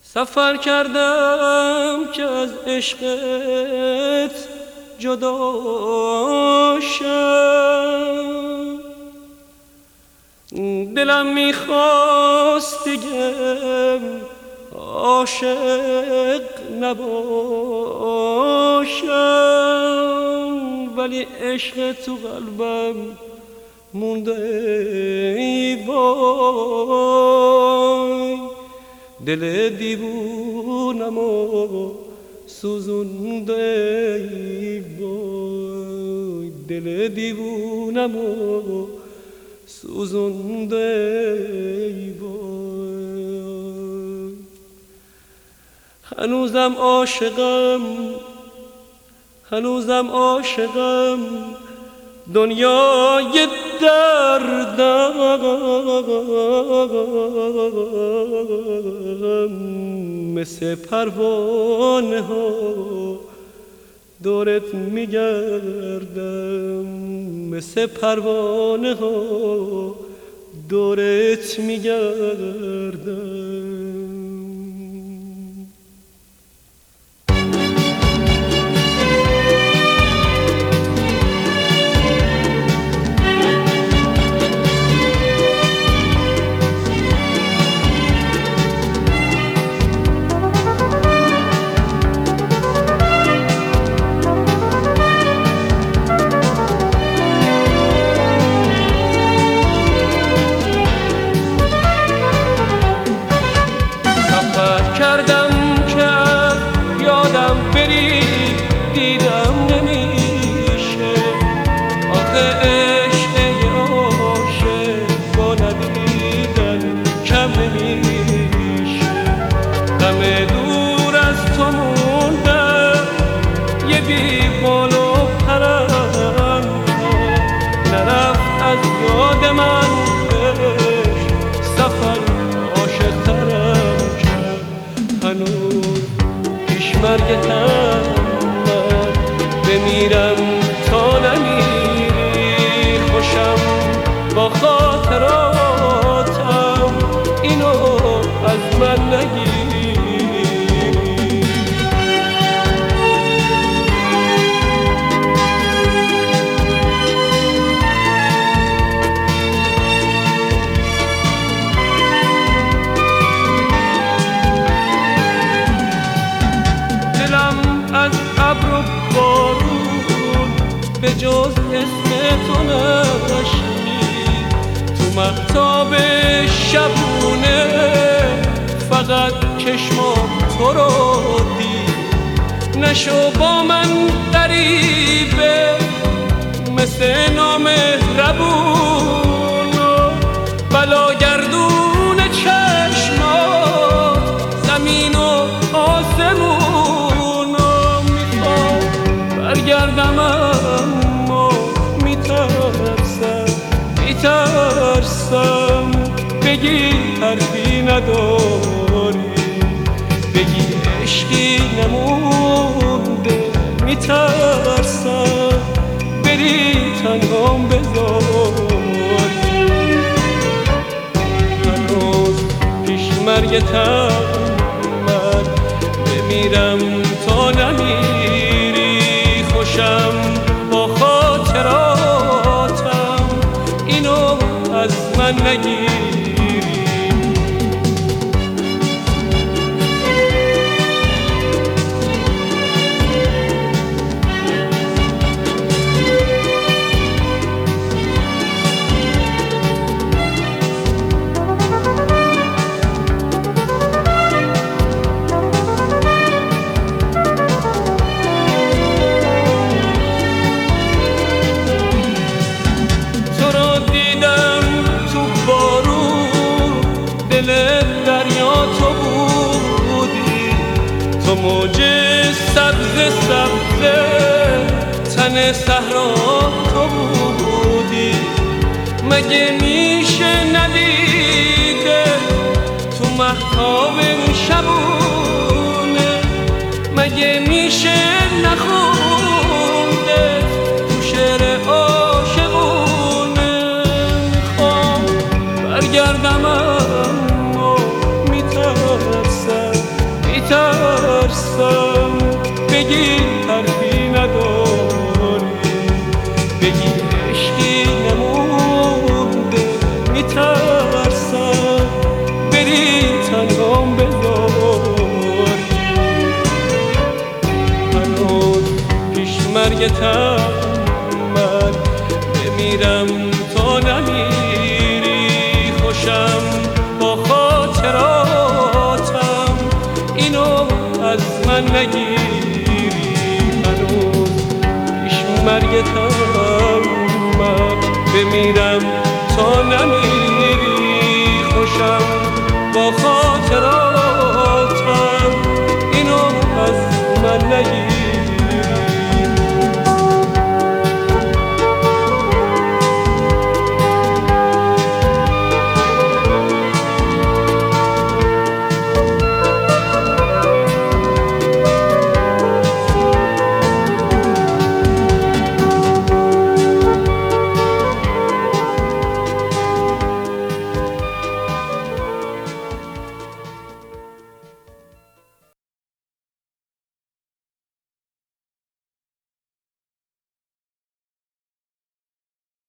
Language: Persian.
سفر کردم که از عشقت جدا شم، دلم میخواست دیگه عاشق نباشم، ولی عشق تو قلبم مونده ای وای، دل دیوونمو سوزونده ای وای، دل دیوونمو سوزونده ای وای. هنوزم عاشقم دنیای دردم، مثل پروانه ها دورت میگردم، مثل پروانه ها دورت میگردم. مرگتم من بمیرم تا نمیری، خوشم با خاطراتم اینو از من نگیری. به جز اسم تو نشنید تو مهتاب شبونه، فقط چشمام تو رو دید. نشو با من غریبه مثل نامهربون و بلاگردون چشمات زمین و آسمون و میخوام برگردم، میترسم بگی حرفی نداری، بگی عشقی نمونده، میترسم بری تنهام بذاری. هنوز پیش مرگتم من بمیرم تا نمیری، خوشم با خاطراتم اینو از من نگیری. تو موج سبز تن صحرا تو بودی، مگه میشه ندیده تو مهتاب شبونه، مگه میشه نخونده تو شعر عاشقونه. میخوام برگردم اما میترسم مرگتم من بمیرم تا نمیری خوشم با خاطراتم اینو از من نگیری هنوز پیش مرگتم من بمیرم تا نمیری